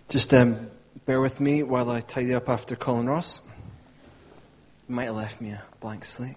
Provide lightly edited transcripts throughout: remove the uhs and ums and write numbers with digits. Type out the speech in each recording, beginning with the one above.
Just bear with me while I tidy up after Colin Ross. You might have left me a blank slate.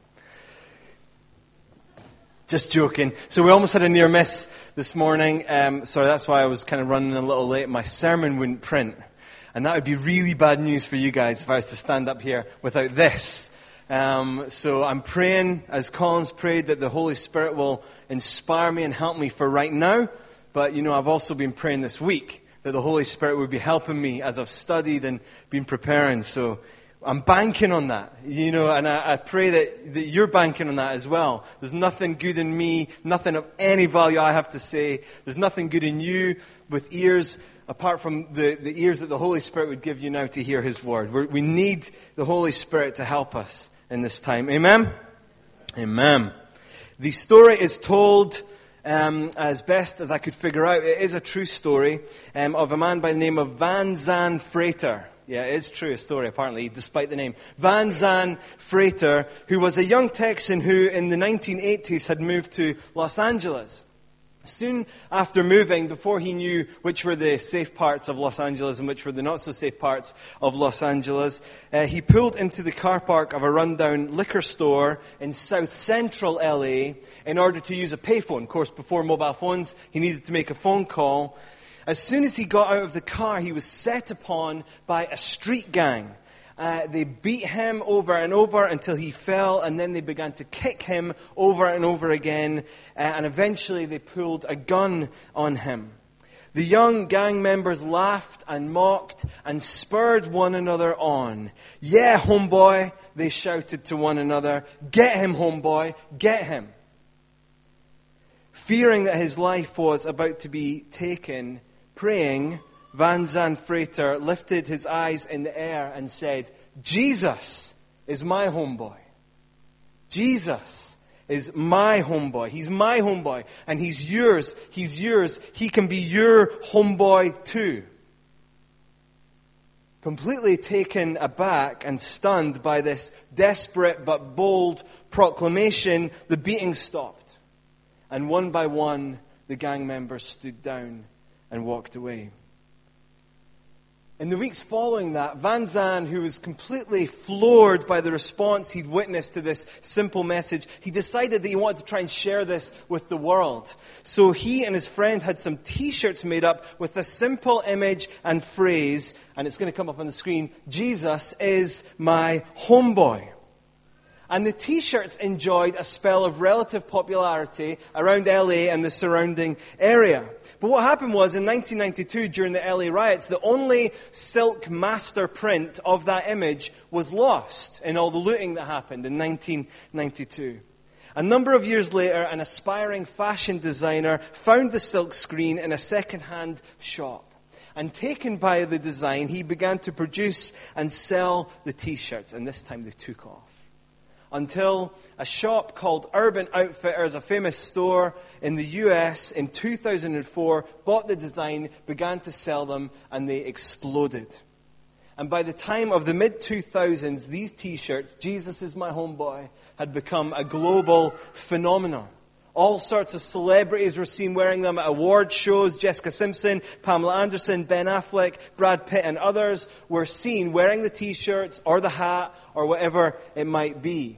Just joking. So we almost had a near miss this morning. Sorry, that's why I was kind of running a little late. My sermon wouldn't print. And that would be really bad news for you guys if I was to stand up here without this. So I'm praying, as Colin's prayed, that the Holy Spirit will inspire me and help me for right now. But, I've also been praying this week that the Holy Spirit would be helping me as I've studied and been preparing. So I'm banking on that, and I pray that you're banking on that as well. There's nothing good in me, nothing of any value I have to say. There's nothing good in you with ears, apart from the ears that the Holy Spirit would give you now to hear His Word. We need the Holy Spirit to help us in this time. Amen? Amen. The story is told as best as I could figure out. It is a true story of a man by the name of Van Zan Frater. Yeah, it is true, a story apparently, despite the name. Van Zan Frater, who was a young Texan who in the 1980s had moved to Los Angeles. Soon after moving, before he knew which were the safe parts of Los Angeles and which were the not-so-safe parts of Los Angeles, he pulled into the car park of a rundown liquor store in South Central LA in order to use a payphone. Of course, before mobile phones, he needed to make a phone call. As soon as he got out of the car, he was set upon by a street gang. They beat him over and over until he fell, and then they began to kick him over and over again, and eventually they pulled a gun on him. The young gang members laughed and mocked and spurred one another on. "Yeah, homeboy," they shouted to one another. "Get him, homeboy, get him." Fearing that his life was about to be taken, praying, Van Zan Frater lifted his eyes in the air and said, "Jesus is my homeboy. Jesus is my homeboy. He's my homeboy. And he's yours. He's yours. He can be your homeboy too." Completely taken aback and stunned by this desperate but bold proclamation, the beating stopped. And one by one, the gang members stood down and walked away. In the weeks following that, Van Zan, who was completely floored by the response he'd witnessed to this simple message, he decided that he wanted to try and share this with the world. So he and his friend had some t-shirts made up with a simple image and phrase, and it's going to come up on the screen, "Jesus is my homeboy." And the t-shirts enjoyed a spell of relative popularity around LA and the surrounding area. But what happened was, in 1992, during the LA riots, the only silk master print of that image was lost in all the looting that happened in 1992. A number of years later, an aspiring fashion designer found the silk screen in a second-hand shop. And taken by the design, he began to produce and sell the t-shirts. And this time they took off. Until a shop called Urban Outfitters, a famous store in the US in 2004, bought the design, began to sell them, and they exploded. And by the time of the mid-2000s, these t-shirts, "Jesus is my homeboy," had become a global phenomenon. All sorts of celebrities were seen wearing them at award shows. Jessica Simpson, Pamela Anderson, Ben Affleck, Brad Pitt, and others were seen wearing the t-shirts or the hat or whatever it might be.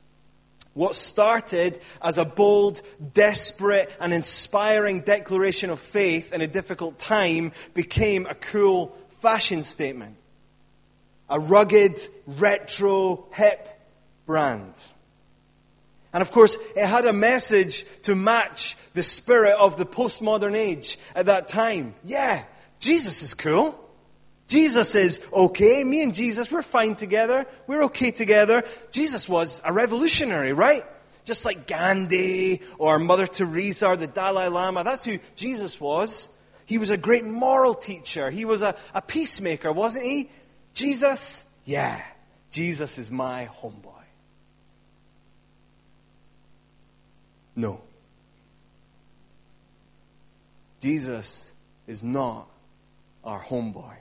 What started as a bold, desperate, and inspiring declaration of faith in a difficult time became a cool fashion statement. A rugged, retro, hip brand. And of course, it had a message to match the spirit of the postmodern age at that time. Yeah, Jesus is cool. Jesus is okay. Me and Jesus, we're fine together. We're okay together. Jesus was a revolutionary, right? Just like Gandhi or Mother Teresa or the Dalai Lama. That's who Jesus was. He was a great moral teacher. He was a peacemaker, wasn't he? Jesus? Yeah, Jesus is my homeboy. No. Jesus is not our homeboy.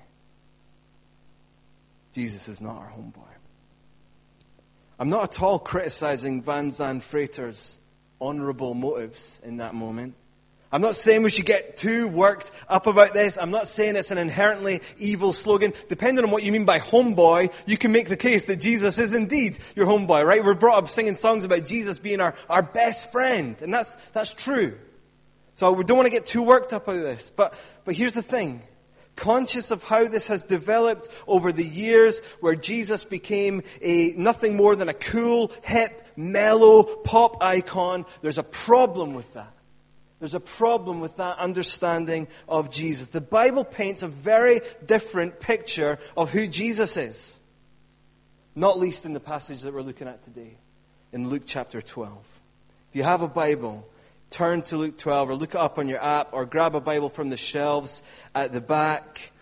Jesus is not our homeboy. I'm not at all criticizing Van Zan Frater's honorable motives in that moment. I'm not saying we should get too worked up about this. I'm not saying it's an inherently evil slogan. Depending on what you mean by homeboy, you can make the case that Jesus is indeed your homeboy, right? We're brought up singing songs about Jesus being our best friend. And that's true. So we don't want to get too worked up about this. But here's the thing. Conscious of how this has developed over the years, where Jesus became nothing more than a cool, hip, mellow pop icon, there's a problem with that. There's a problem with that understanding of Jesus. The Bible paints a very different picture of who Jesus is. Not least in the passage that we're looking at today, in Luke chapter 12. If you have a Bible, turn to Luke 12 or look it up on your app or grab a Bible from the shelves at the back.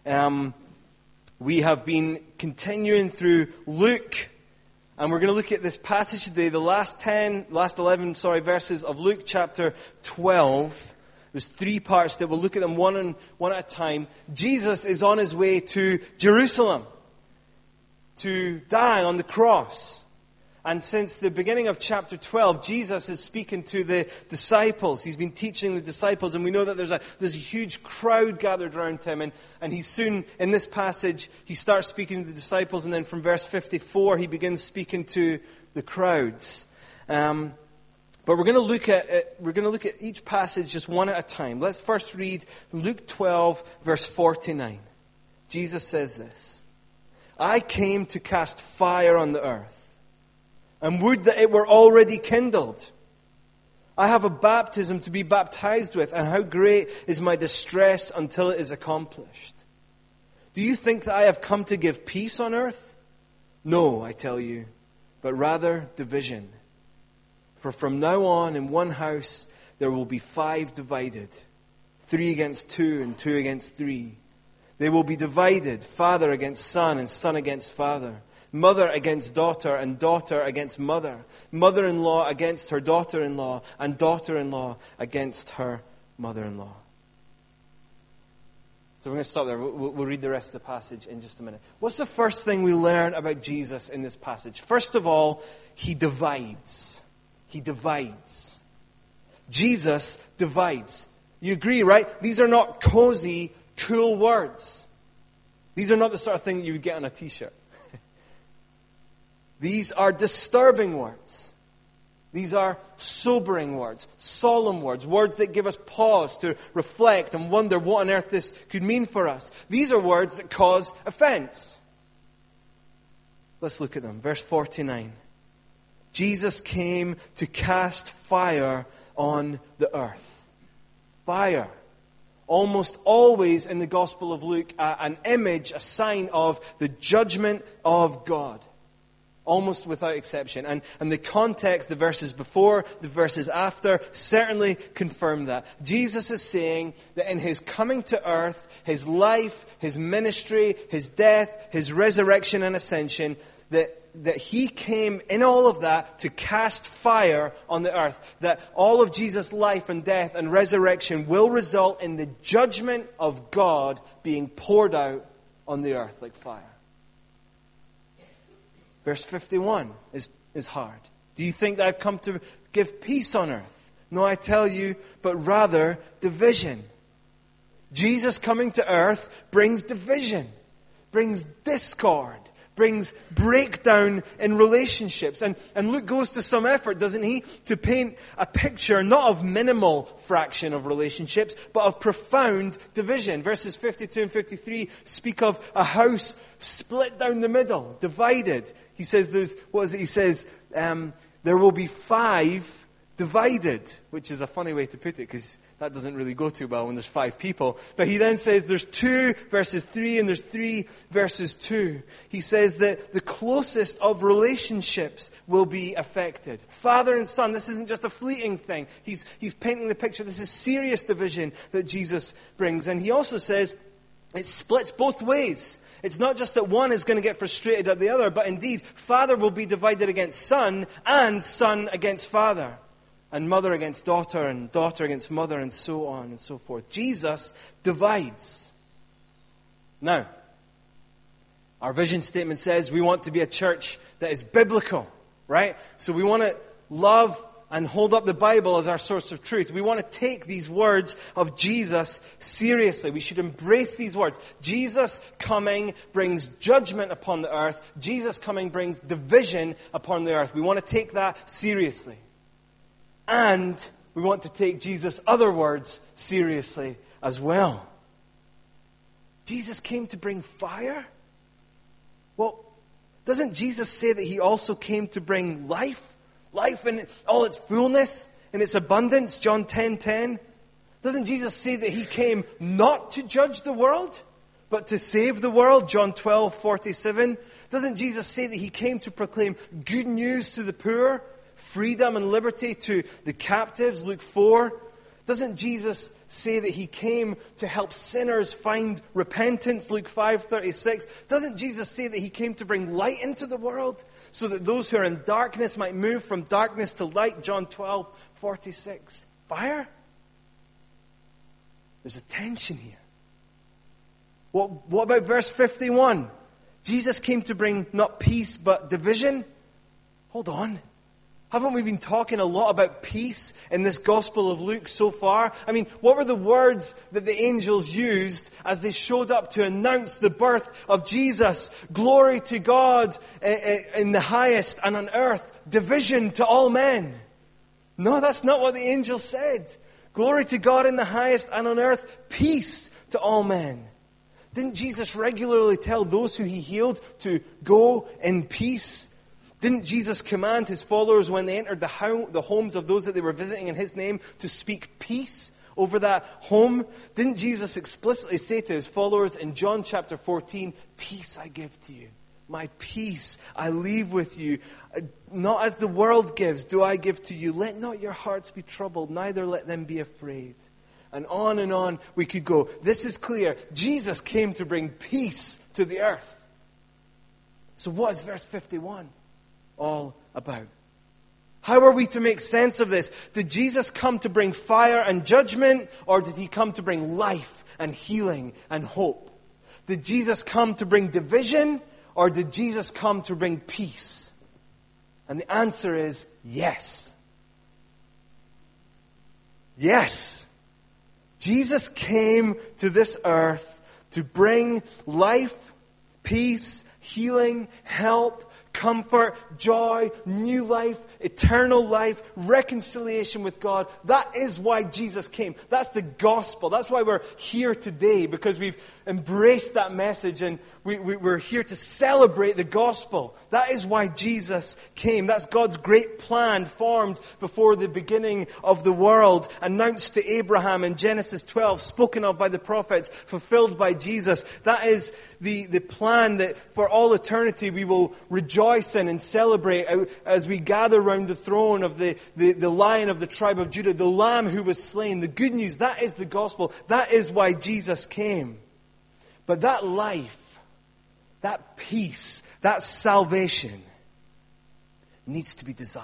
We have been continuing through Luke. And we're going to look at this passage today, the last 11 verses of Luke chapter 12. There's 3 parts that we'll look at them one at a time. Jesus is on his way to Jerusalem to die on the cross. And since the beginning of chapter 12, Jesus is speaking to the disciples. He's been teaching the disciples, and we know that there's a huge crowd gathered around him. And he's soon, in this passage, he starts speaking to the disciples, and then from verse 54, he begins speaking to the crowds. But we're going to look at each passage just one at a time. Let's first read Luke 12, verse 49. Jesus says this: "I came to cast fire on the earth, and would that it were already kindled. I have a baptism to be baptized with, and how great is my distress until it is accomplished. Do you think that I have come to give peace on earth? No, I tell you, but rather division. For from now on in one house there will be 5 divided, 3 against 2 and 2 against 3. They will be divided, father against son and son against father, mother against daughter and daughter against mother, mother-in-law against her daughter-in-law, and daughter-in-law against her mother-in-law." So we're going to stop there. We'll read the rest of the passage in just a minute. What's the first thing we learn about Jesus in this passage? First of all, he divides. He divides. Jesus divides. You agree, right? These are not cozy, cool words. These are not the sort of thing that you would get on a t-shirt. These are disturbing words. These are sobering words, solemn words, words that give us pause to reflect and wonder what on earth this could mean for us. These are words that cause offense. Let's look at them. Verse 49. Jesus came to cast fire on the earth. Fire. Almost always in the Gospel of Luke, an image, a sign of the judgment of God. Almost without exception. And the context, the verses before, the verses after, certainly confirm that. Jesus is saying that in his coming to earth, his life, his ministry, his death, his resurrection and ascension, that he came in all of that to cast fire on the earth. That all of Jesus' life and death and resurrection will result in the judgment of God being poured out on the earth like fire. Verse 51 is hard. Do you think that I've come to give peace on earth? No, I tell you, but rather division. Jesus coming to earth brings division, brings discord, brings breakdown in relationships. And Luke goes to some effort, doesn't he, to paint a picture not of minimal fraction of relationships, but of profound division. Verses 52 and 53 speak of a house split down the middle, divided. He says there will be 5 divided, which is a funny way to put it because that doesn't really go too well when there's 5 people. But he then says there's 2 verses 3 and there's 3 verses 2. He says that the closest of relationships will be affected. Father and son, this isn't just a fleeting thing. He's painting the picture. This is serious division that Jesus brings. And he also says it splits both ways. It's not just that one is going to get frustrated at the other, but indeed, father will be divided against son, and son against father, and mother against daughter, and daughter against mother, and so on and so forth. Jesus divides. Now, our vision statement says we want to be a church that is biblical, right? So we want to love and hold up the Bible as our source of truth. We want to take these words of Jesus seriously. We should embrace these words. Jesus coming brings judgment upon the earth. Jesus coming brings division upon the earth. We want to take that seriously. And we want to take Jesus' other words seriously as well. Jesus came to bring fire? Well, doesn't Jesus say that He also came to bring life? Life in all its fullness, in its abundance, John 10:10. Doesn't Jesus say that He came not to judge the world, but to save the world, John 12:47? Doesn't Jesus say that He came to proclaim good news to the poor, freedom and liberty to the captives, Luke 4? Doesn't Jesus say that He came to help sinners find repentance, Luke 5:36? Doesn't Jesus say that He came to bring light into the world so that those who are in darkness might move from darkness to light, John 12:46? Fire? There's a tension here. What about verse 51? Jesus came to bring not peace but division? Hold on. Haven't we been talking a lot about peace in this Gospel of Luke so far? I mean, what were the words that the angels used as they showed up to announce the birth of Jesus? Glory to God in the highest, and on earth, division to all men. No, that's not what the angels said. Glory to God in the highest, and on earth, peace to all men. Didn't Jesus regularly tell those who He healed to go in peace? Didn't Jesus command His followers when they entered the homes of those that they were visiting in His name to speak peace over that home? Didn't Jesus explicitly say to His followers in John chapter 14, peace I give to you. My peace I leave with you. Not as the world gives do I give to you. Let not your hearts be troubled, neither let them be afraid. And on we could go. This is clear. Jesus came to bring peace to the earth. So what is verse 51 all about? How are we to make sense of this? Did Jesus come to bring fire and judgment, or did He come to bring life and healing and hope? Did Jesus come to bring division, or did Jesus come to bring peace? And the answer is yes. Yes. Jesus came to this earth to bring life, peace, healing, help, comfort, joy, new life, eternal life, reconciliation with God. That is why Jesus came. That's the gospel. That's why we're here today, because we've embraced that message and we're here to celebrate the gospel. That is why Jesus came. That's God's great plan formed before the beginning of the world, announced to Abraham in Genesis 12, spoken of by the prophets, fulfilled by Jesus. That is the plan that for all eternity we will rejoice in and celebrate as we gather around the throne of the Lion of the tribe of Judah, the Lamb who was slain. The good news, that is the gospel. That is why Jesus came. But that life, that peace, that salvation needs to be desired,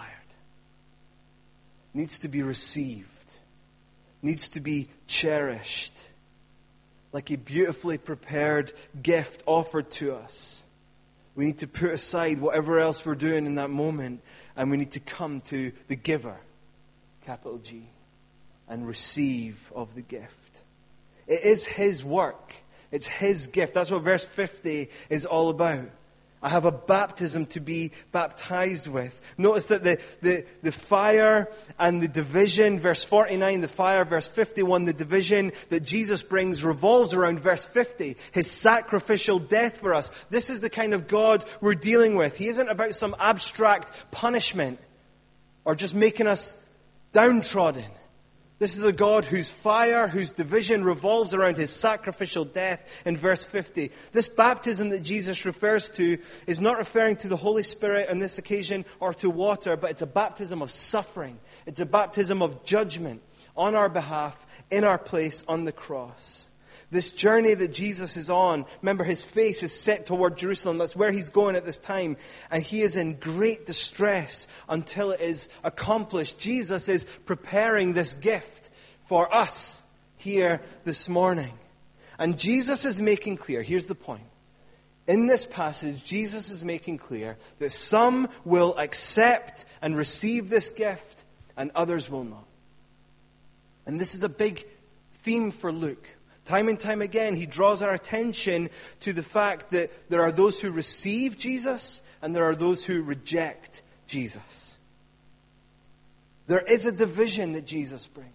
needs to be received, needs to be cherished, like a beautifully prepared gift offered to us. We need to put aside whatever else we're doing in that moment, and we need to come to the giver, capital G, and receive of the gift. It is His work. It's His gift. That's what verse 50 is all about. I have a baptism to be baptized with. Notice that the fire and the division, verse 49, the fire, verse 51, the division that Jesus brings revolves around verse 50, His sacrificial death for us. This is the kind of God we're dealing with. He isn't about some abstract punishment or just making us downtrodden. This is a God whose fire, whose division revolves around His sacrificial death in verse 50. This baptism that Jesus refers to is not referring to the Holy Spirit on this occasion or to water, but it's a baptism of suffering. It's a baptism of judgment on our behalf, in our place on the cross. This journey that Jesus is on, remember His face is set toward Jerusalem. That's where He's going at this time. And He is in great distress until it is accomplished. Jesus is preparing this gift for us here this morning. And Jesus is making clear, here's the point. In this passage, Jesus is making clear that some will accept and receive this gift, and others will not. And this is a big theme for Luke. Time and time again, he draws our attention to the fact that there are those who receive Jesus and there are those who reject Jesus. There is a division that Jesus brings.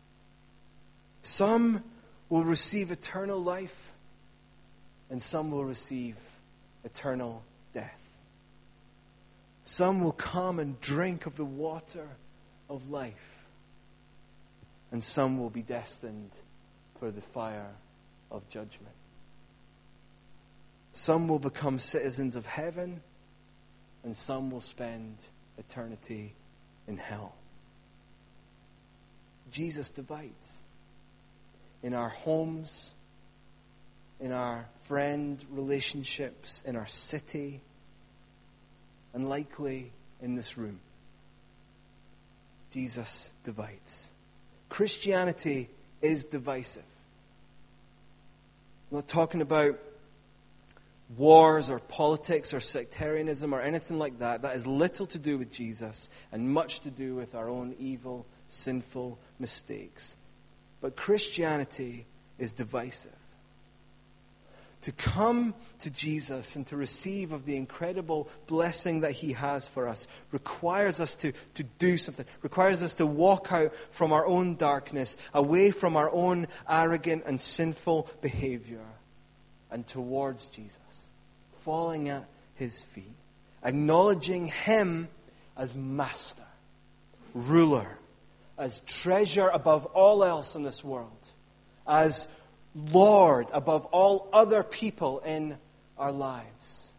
Some will receive eternal life and some will receive eternal death. Some will come and drink of the water of life, and some will be destined for the fire of judgment. Some will become citizens of heaven, and some will spend eternity in hell. Jesus divides. In our homes, in our friend relationships, in our city, and likely in this room. Jesus divides. Christianity is divisive. I'm not talking about wars or politics or sectarianism or anything like that. That has little to do with Jesus and much to do with our own evil, sinful mistakes. But Christianity is divisive. To come to Jesus and to receive of the incredible blessing that He has for us requires us to do something, requires us to walk out from our own darkness, away from our own arrogant and sinful behavior, and towards Jesus, falling at His feet, acknowledging Him as Master, Ruler, as treasure above all else in this world, as Lord above all other people in our lives.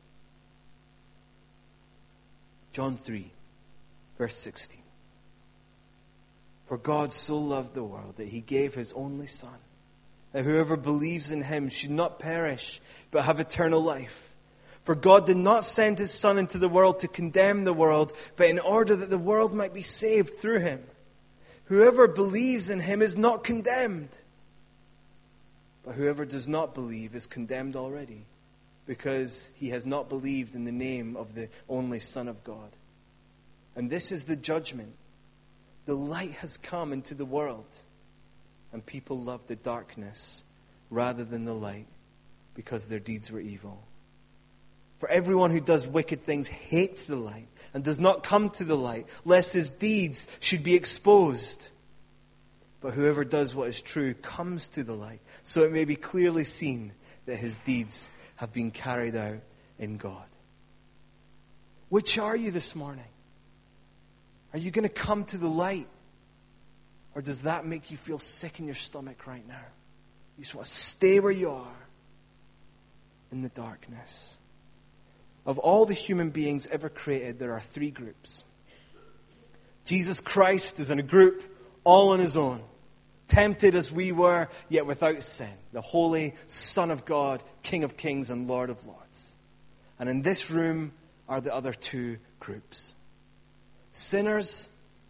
John 3, verse 16. For God so loved the world that He gave His only Son, that whoever believes in Him should not perish, but have eternal life. For God did not send His Son into the world to condemn the world, but in order that the world might be saved through Him. Whoever believes in Him is not condemned. But whoever does not believe is condemned already, because he has not believed in the name of the only Son of God. And this is the judgment. The light has come into the world, and people love the darkness rather than the light, because their deeds were evil. For everyone who does wicked things hates the light and does not come to the light, lest his deeds should be exposed. But whoever does what is true comes to the light, so it may be clearly seen that his deeds have been carried out in God. Which are you this morning? Are you going to come to the light? Or does that make you feel sick in your stomach right now? You just want to stay where you are in the darkness. Of all the human beings ever created, there are three groups. Jesus Christ is in a group all on His own. Tempted as we were, yet without sin. The Holy Son of God, King of Kings and Lord of Lords. And in this room are the other two groups. Sinners,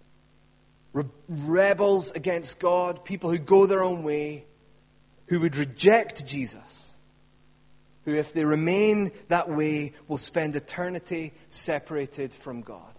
rebels against God, people who go their own way, who would reject Jesus, who if they remain that way will spend eternity separated from God.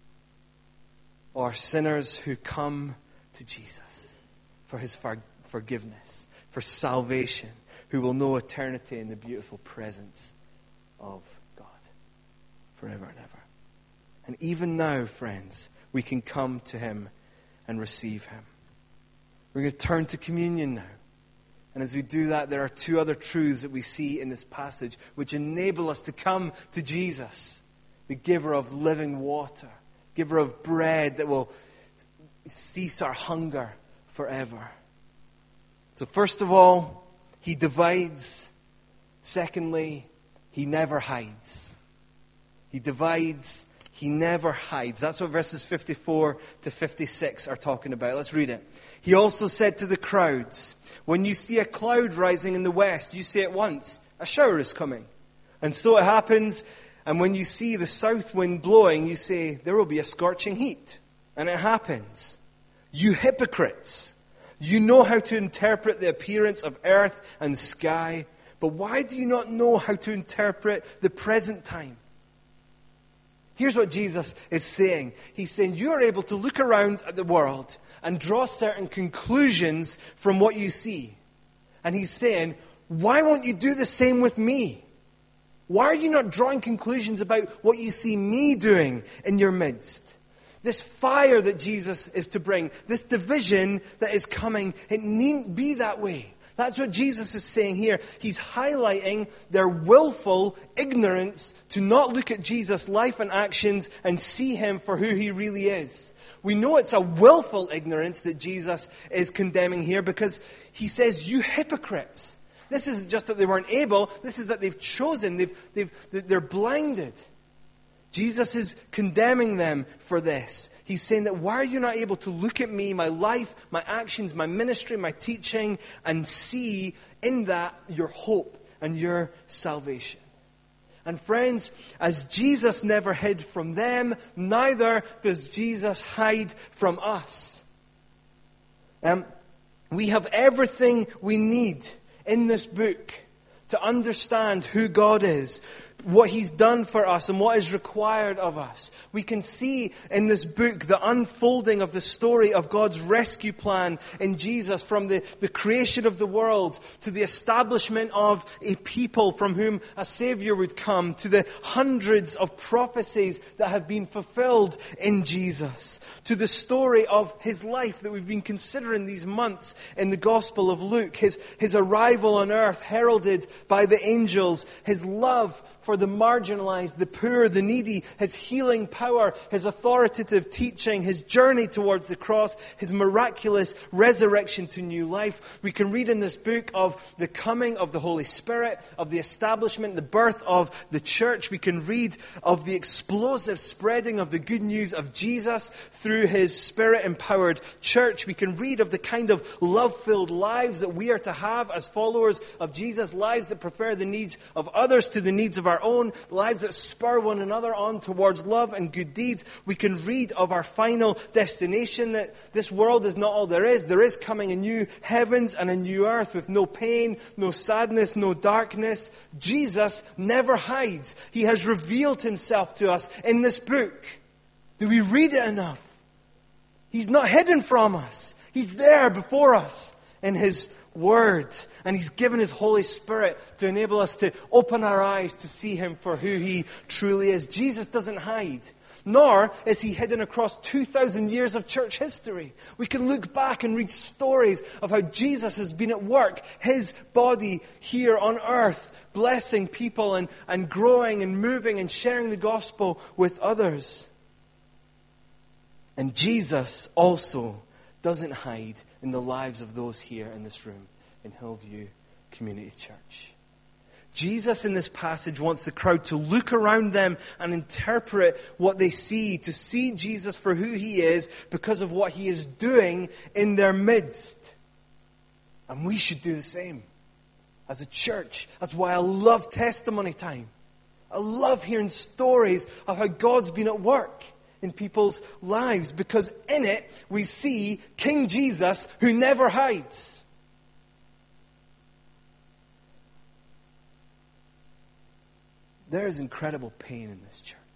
Or sinners who come to Jesus for His forgiveness, for salvation, who will know eternity in the beautiful presence of God forever and ever. And even now, friends, we can come to Him and receive Him. We're going to turn to communion now. And as we do that, there are two other truths that we see in this passage which enable us to come to Jesus, the giver of living water, giver of bread that will cease our hunger forever. So first of all, He divides. Secondly, He never hides. He divides, He never hides. That's what verses 54 to 56 are talking about. Let's read it. He also said to the crowds, when you see a cloud rising in the west, you say at once, a shower is coming. And so it happens. And when you see the south wind blowing, you say, there will be a scorching heat. And it happens. You hypocrites! You know how to interpret the appearance of earth and sky, but why do you not know how to interpret the present time? Here's what Jesus is saying. He's saying you are able to look around at the world and draw certain conclusions from what you see. And he's saying, why won't you do the same with me? Why are you not drawing conclusions about what you see me doing in your midst? This fire that Jesus is to bring, this division that is coming, it needn't be that way. That's what Jesus is saying here. He's highlighting their willful ignorance to not look at Jesus' life and actions and see him for who he really is. We know it's a willful ignorance that Jesus is condemning here because he says, you hypocrites. This isn't just that they weren't able, this is that they've chosen, they're blinded. Jesus is condemning them for this. He's saying that why are you not able to look at me, my life, my actions, my ministry, my teaching, and see in that your hope and your salvation? And friends, as Jesus never hid from them, neither does Jesus hide from us. We have everything we need in this book to understand who God is, what he's done for us and what is required of us. We can see in this book the unfolding of the story of God's rescue plan in Jesus, from the creation of the world to the establishment of a people from whom a Savior would come, to the hundreds of prophecies that have been fulfilled in Jesus, to the story of his life that we've been considering these months in the Gospel of Luke, his arrival on earth heralded by the angels, his love for the marginalized, the poor, the needy, his healing power, his authoritative teaching, his journey towards the cross, his miraculous resurrection to new life. We can read in this book of the coming of the Holy Spirit, of the establishment, the birth of the church. We can read of the explosive spreading of the good news of Jesus through his Spirit-empowered church. We can read of the kind of love-filled lives that we are to have as followers of Jesus, lives that prefer the needs of others to the needs of our own, lives that spur one another on towards love and good deeds. We can read of our final destination, that this world is not all there is. There is coming a new heavens and a new earth with no pain, no sadness, no darkness. Jesus never hides. He has revealed himself to us in this book. Do we read it enough? He's not hidden from us. He's there before us in his Word. And he's given his Holy Spirit to enable us to open our eyes to see him for who he truly is. Jesus doesn't hide, nor is he hidden across 2,000 years of church history. We can look back and read stories of how Jesus has been at work, his body here on earth, blessing people and growing and moving and sharing the gospel with others. And Jesus also doesn't hide in the lives of those here in this room in Hillview Community Church. Jesus in this passage wants the crowd to look around them and interpret what they see, to see Jesus for who he is because of what he is doing in their midst. And we should do the same as a church. That's why I love testimony time. I love hearing stories of how God's been at work in people's lives, because in it we see King Jesus who never hides. There is incredible pain in this church.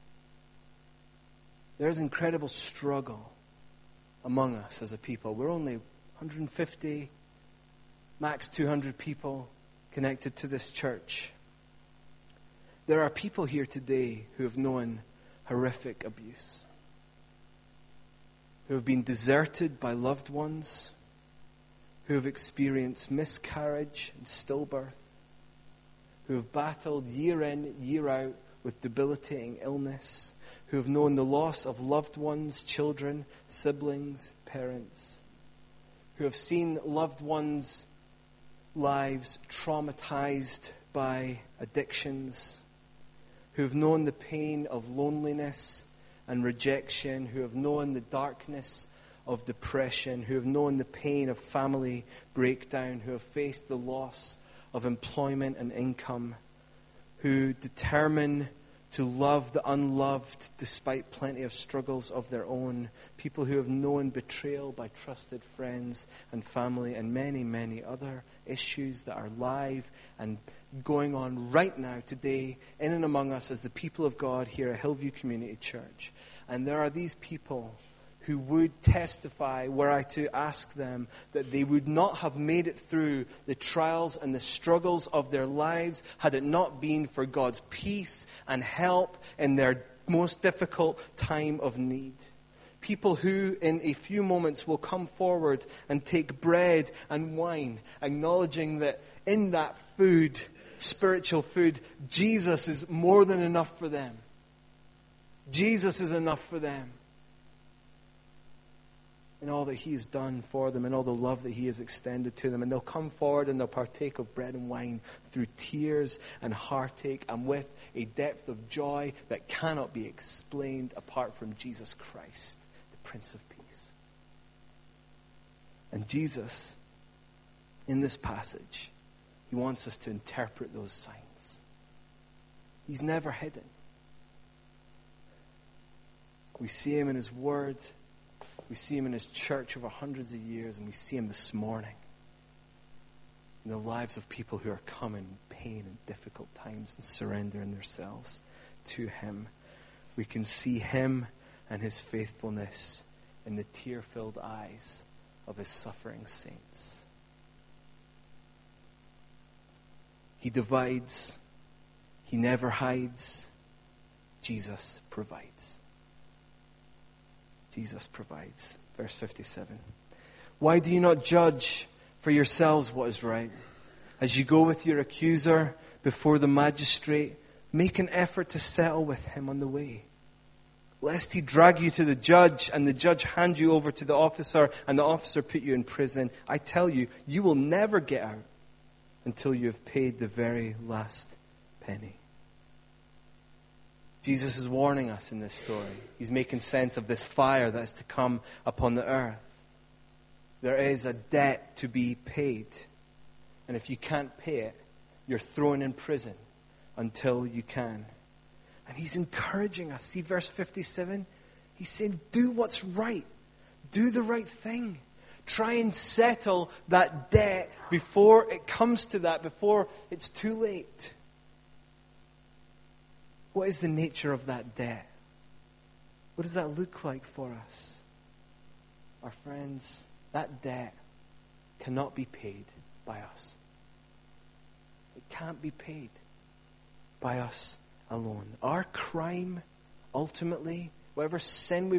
There is incredible struggle among us as a people. We're only 150, max 200 people connected to this church. There are people here today who have known horrific abuse, who have been deserted by loved ones, who have experienced miscarriage and stillbirth, who have battled year in, year out with debilitating illness, who have known the loss of loved ones, children, siblings, parents, who have seen loved ones' lives traumatized by addictions, who have known the pain of loneliness and rejection, who have known the darkness of depression, who have known the pain of family breakdown, who have faced the loss of employment and income, who determine to love the unloved despite plenty of struggles of their own, people who have known betrayal by trusted friends and family, and many, many other issues that are live and going on right now, today, in and among us as the people of God here at Hillview Community Church. And there are these people who would testify, were I to ask them, that they would not have made it through the trials and the struggles of their lives had it not been for God's peace and help in their most difficult time of need. People who in a few moments will come forward and take bread and wine, acknowledging that in that food, spiritual food, Jesus is more than enough for them. Jesus is enough for them. In all that He has done for them and all the love that He has extended to them. And they'll come forward and they'll partake of bread and wine through tears and heartache and with a depth of joy that cannot be explained apart from Jesus Christ, the Prince of Peace. And Jesus, in this passage, He wants us to interpret those signs. He's never hidden. We see Him in His Word. We see Him in His church over hundreds of years, and we see Him this morning in the lives of people who are coming in pain and difficult times and surrendering themselves to Him. We can see Him and His faithfulness in the tear-filled eyes of His suffering saints. He divides. He never hides. Jesus provides. Jesus provides. Verse 57. Why do you not judge for yourselves what is right? As you go with your accuser before the magistrate, make an effort to settle with him on the way, lest he drag you to the judge and the judge hand you over to the officer and the officer put you in prison. I tell you, you will never get out until you have paid the very last penny. Jesus is warning us in this story. He's making sense of this fire that is to come upon the earth. There is a debt to be paid. And if you can't pay it, you're thrown in prison until you can. And He's encouraging us. See verse 57? He's saying, do what's right. Do the right thing. Try and settle that debt before it comes to that, before it's too late. What is the nature of that debt? What does that look like for us? Our friends, that debt cannot be paid by us. It can't be paid by us alone. Our crime, ultimately, whatever sin we